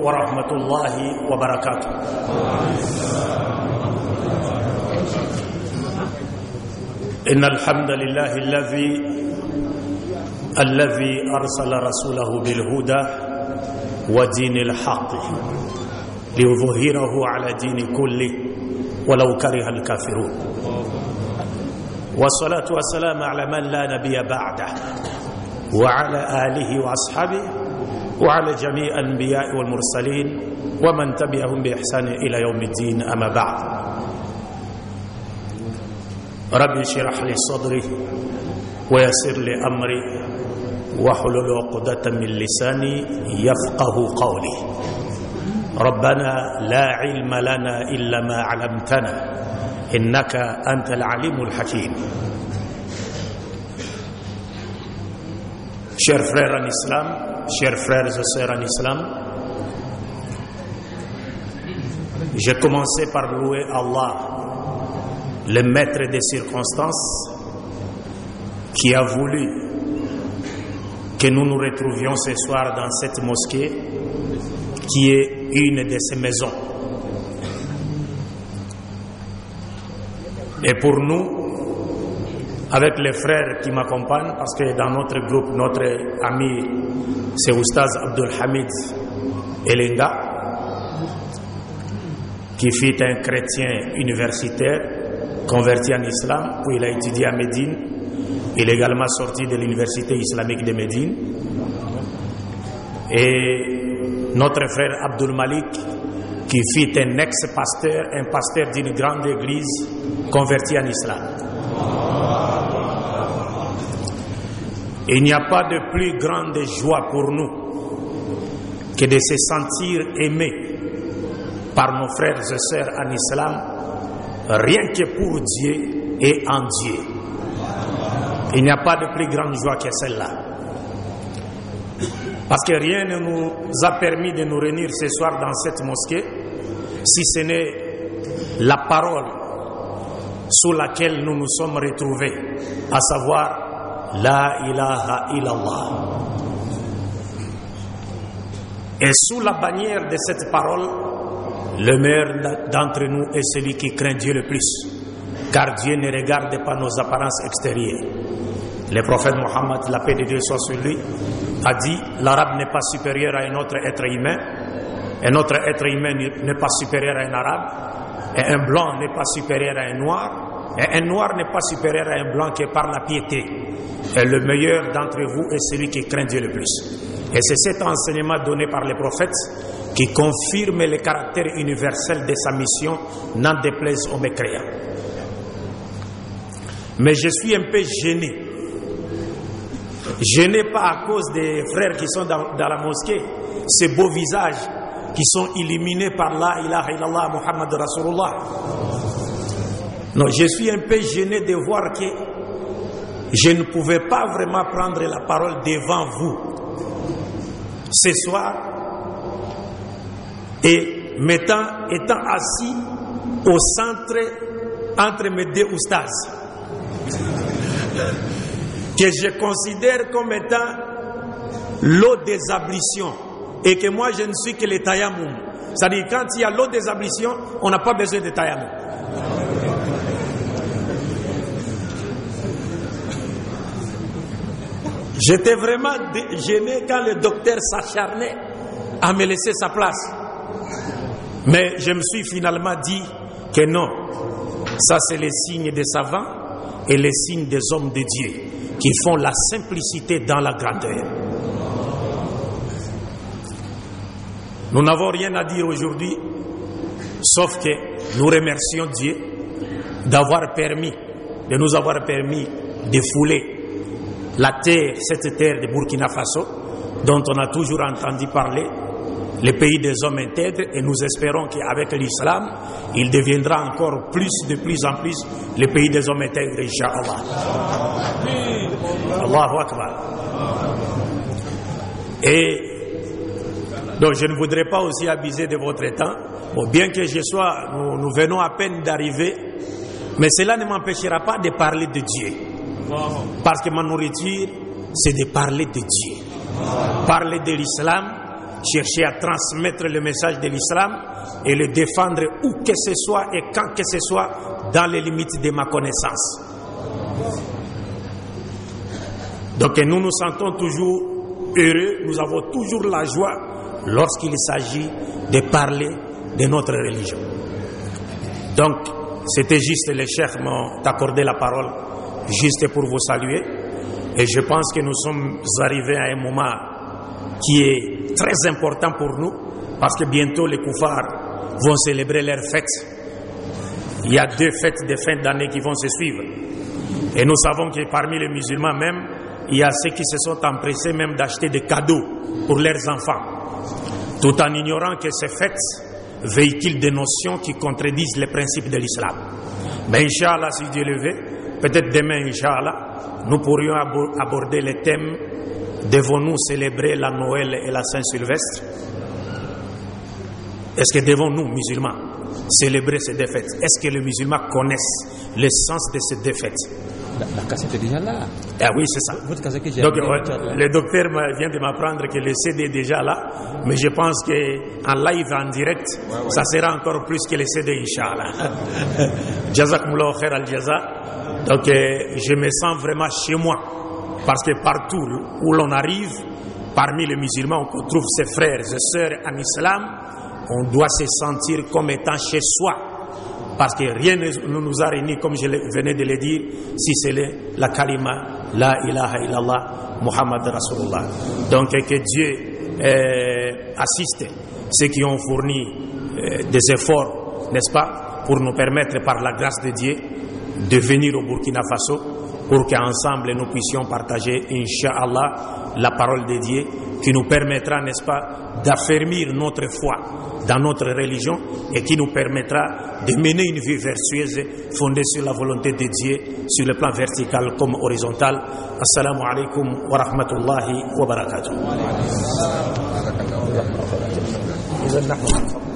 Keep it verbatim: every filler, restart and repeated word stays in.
ورحمة الله وبركاته. إن الحمد لله الذي الذي أرسل رسوله بالهدى ودين الحق ليظهره على دين كله ولو كره الكافرون. والصلاة والسلام على من لا نبي بعده وعلى آله وأصحابه وعلى جميع الأنبياء والمرسلين ومن تبعهم بإحسان إلى يوم الدين. أما بعد، ربي اشرح لي صدري ويسر لي أمري واحلل عقدة من لساني يفقه قولي. ربنا لا علم لنا إلا ما علمتنا إنك أنت العليم الحكيم. Chers frères en islam, chers frères et sœurs en islam, j'ai commencé par louer Allah, le maître des circonstances, qui a voulu que nous nous retrouvions ce soir dans cette mosquée qui est une de ses maisons. Et pour nous, avec les frères qui m'accompagnent, parce que dans notre groupe, notre ami, c'est Oustaz Abdul Hamid Elenga, qui fut un chrétien universitaire, converti en islam, puis il a étudié à Médine. Il est également sorti de l'université islamique de Médine. Et notre frère Abdul Malik, qui fut un ex-pasteur, un pasteur d'une grande église, converti en islam. Il n'y a pas de plus grande joie pour nous que de se sentir aimé par nos frères et sœurs en islam, rien que pour Dieu et en Dieu. Il n'y a pas de plus grande joie que celle-là. Parce que rien ne nous a permis de nous réunir ce soir dans cette mosquée si ce n'est la parole sous laquelle nous nous sommes retrouvés, à savoir La ilaha illallah. Et sous la bannière de cette parole, le meilleur d'entre nous est celui qui craint Dieu le plus, car Dieu ne regarde pas nos apparences extérieures. Le prophète Mohammed, la paix de Dieu soit sur lui, a dit: l'arabe n'est pas supérieur à un autre être humain, un autre être humain n'est pas supérieur à un arabe, et un blanc n'est pas supérieur à un noir, et un noir n'est pas supérieur à un blanc qui est par la piété. Et le meilleur d'entre vous est celui qui craint Dieu le plus. Et c'est cet enseignement donné par les prophètes qui confirme le caractère universel de sa mission, n'en déplaise aux mécréants. Mais je suis un peu gêné. Gêné pas à cause des frères qui sont dans, dans la mosquée, ces beaux visages qui sont illuminés par la ilaha illallah Muhammad Rasulullah. Non, je suis un peu gêné de voir que je ne pouvais pas vraiment prendre la parole devant vous ce soir et m'étant, étant assis au centre entre mes deux oustas que je considère comme étant l'eau des ablutions et que moi je ne suis que le tayammum. C'est-à-dire quand il y a l'eau des ablutions, on n'a pas besoin de tayammum. J'étais vraiment gêné quand le docteur s'acharnait à me laisser sa place. Mais je me suis finalement dit que non, ça c'est les signes des savants et les signes des hommes de Dieu qui font la simplicité dans la grandeur. Nous n'avons rien à dire aujourd'hui, sauf que nous remercions Dieu d'avoir permis, de nous avoir permis de fouler la terre, cette terre de Burkina Faso, dont on a toujours entendu parler, le pays des hommes intègres, et nous espérons qu'avec l'islam, il deviendra encore plus, de plus en plus, le pays des hommes intègres, Inch'Allah. Allahu Akbar. Et donc je ne voudrais pas aussi abuser de votre temps. Bon, bien que je sois, nous, nous venons à peine d'arriver, mais cela ne m'empêchera pas de parler de Dieu. Parce que ma nourriture, c'est de parler de Dieu. Parler de l'islam, chercher à transmettre le message de l'islam et le défendre où que ce soit et quand que ce soit dans les limites de ma connaissance. Donc nous nous sentons toujours heureux, nous avons toujours la joie lorsqu'il s'agit de parler de notre religion. Donc c'était juste, les chefs m'ont accordé la parole juste pour vous saluer, et je pense que nous sommes arrivés à un moment qui est très important pour nous, parce que bientôt les koufars vont célébrer leurs fêtes. Il y a deux fêtes de fin d'année qui vont se suivre, et nous savons que parmi les musulmans même, il y a ceux qui se sont empressés même d'acheter des cadeaux pour leurs enfants, tout en ignorant que ces fêtes véhiculent des notions qui contredisent les principes de l'islam. Mais Inch'Allah, si Dieu le veut, peut-être demain, Inch'Allah, nous pourrions aborder le thème: devons-nous célébrer la Noël et la Saint-Sylvestre? Est-ce que devons-nous, musulmans, célébrer ces deux fêtes? Est-ce que les musulmans connaissent le sens de ces deux fêtes? La, la cassette est déjà là. Ah oui, c'est ça. Votre cassette que j'ai Donc, ouais, le docteur vient de m'apprendre que le C D est déjà là, mais je pense qu'en live, en direct, ouais, ouais. ça sera encore plus que le C D, Inch'Allah. Jazakumullah khair al-jaza. Donc, euh, je me sens vraiment chez moi, parce que partout où l'on arrive, parmi les musulmans, on trouve ses frères et sœurs en islam, on doit se sentir comme étant chez soi. Parce que rien ne nous a réunis, comme je venais de le dire, si c'est la kalima, la ilaha illallah, Muhammad Rasulullah. Donc que Dieu euh, assiste ceux qui ont fourni euh, des efforts, n'est-ce pas, pour nous permettre par la grâce de Dieu de venir au Burkina Faso, pour qu'ensemble nous puissions partager, Inch'Allah, la parole de Dieu, qui nous permettra, n'est-ce pas, d'affermir notre foi dans notre religion, et qui nous permettra de mener une vie vertueuse fondée sur la volonté de Dieu, sur le plan vertical comme horizontal. Assalamu alaikum wa rahmatullahi wa barakatuh.